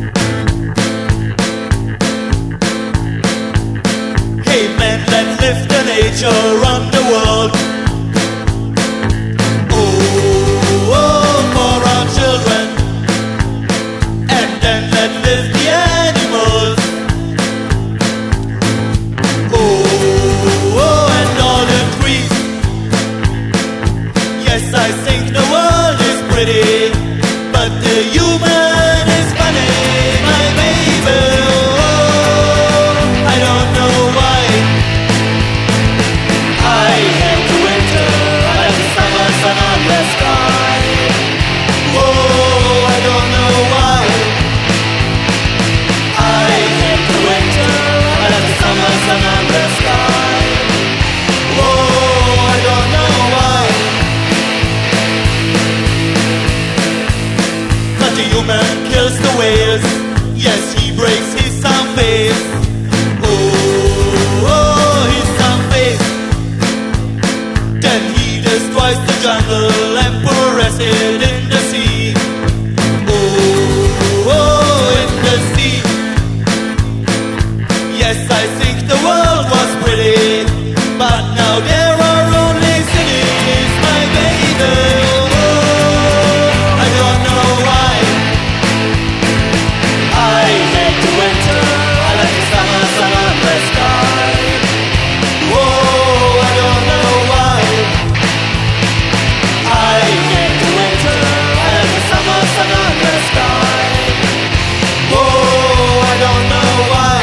Hey men, let's lift the nature around the world. Oh, oh, for our children. And then let's lift the animals. Oh, oh, and all the trees. Yes, I think the world is pretty, but the human is funny, my baby. Oh, I don't know why. I hate the winter, I like the summer sun on the sky. Oh, I don't know why. I hate the winter, I like the summer sun on the sky. Oh, I don't know why. But the human kills the whales. Yes, he breaks his sound face. Oh, oh, his sound face. Then he destroys the jungle and pours acid in the sea. Oh, oh, in the sea. Yes, I think the world was pretty, but now there are only cities, my baby. Oh, I don't know why. I hate the winter, I like the summer sun on the sky. Oh, I don't know why. I hate the winter, I like the summer sun on the sky. Oh, I don't know why.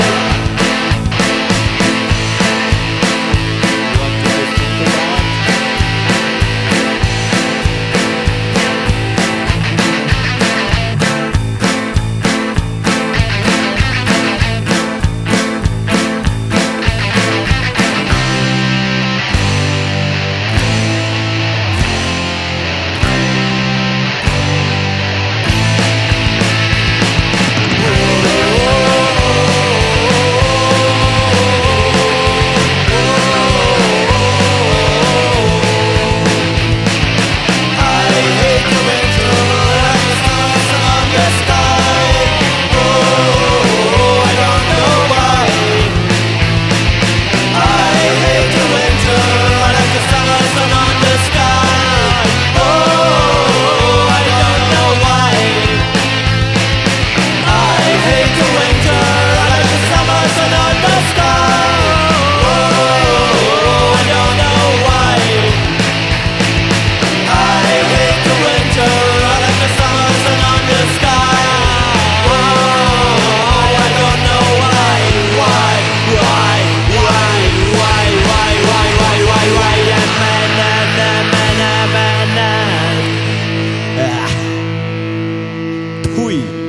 Hui.